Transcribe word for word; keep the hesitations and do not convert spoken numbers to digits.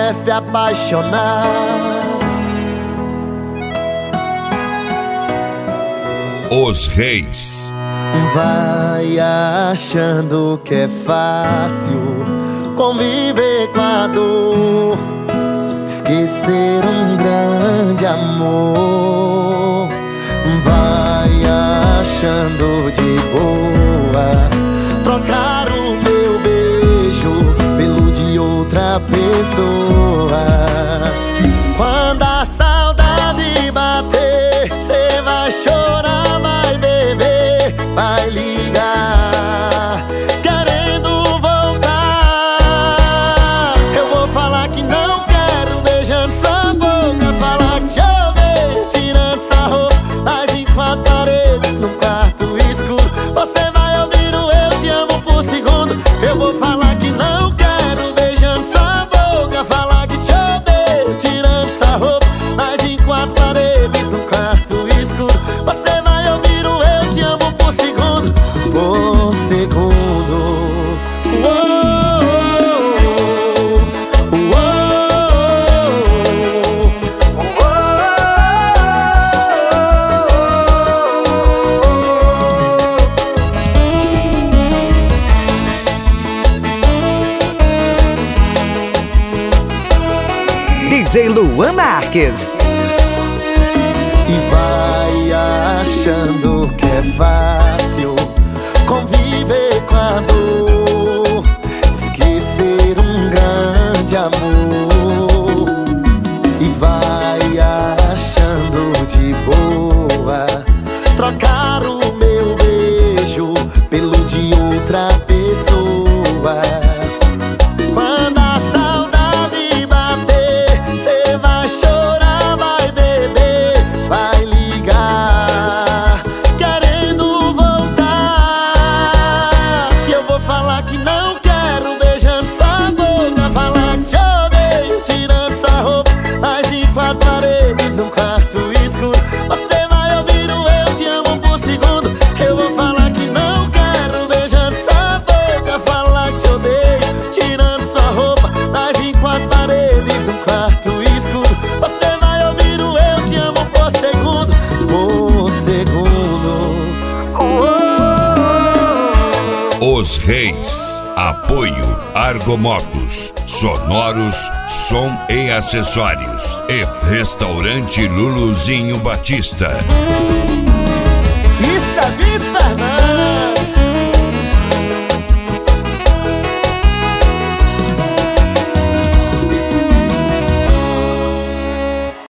chefe apaixonado. Os Reis. Vai achando que é fácil conviver com a dor, esquecer um grande amor. Vai achando de boa trocar o meu beijo pelo de outra pessoa. Quando a saudade bater, cê vai chorar, vai beber, vai ligar querendo voltar. Eu vou falar que não quero, beijando sua boca, falar que te odeio, tirando sua roupa, mas em quatro paredes, num quarto escuro, você vai ouvir o eu te amo por segundo. Eu vou falar que não quero, beijando sua boca, falar que te odeio, tirando sua roupa, mas em quatro paredes, num quarto escuro, você vai ouvir o eu te amo por segundo, por segundo. Uou, uou, D J Luan Marques. E vai achando que é fácil conviver com a dor, esquecer um grande amor. E vai achando de boa trocar o meu beijo pelo de outra pessoa. Quando a saudade bater, cê vai chorar, vai beber, vai ligar querendo voltar. E eu vou falar que não quero, beijando sua boca, falar que te odeio, tirando sua roupa, mas em quatro paredes, num quarto escuro, você vai ouvir o eu te amo por segundo. Eu vou falar que não quero, beijando sua boca, falar que te odeio, tirando sua roupa, mas em quatro paredes, num quarto escuro, você vai ouvir o eu te amo por segundo, por segundo. Uou. Os Reis. Apoio Argomotos, sonoros, som e acessórios. E Restaurante Luluzinho Batista. Isso é vida.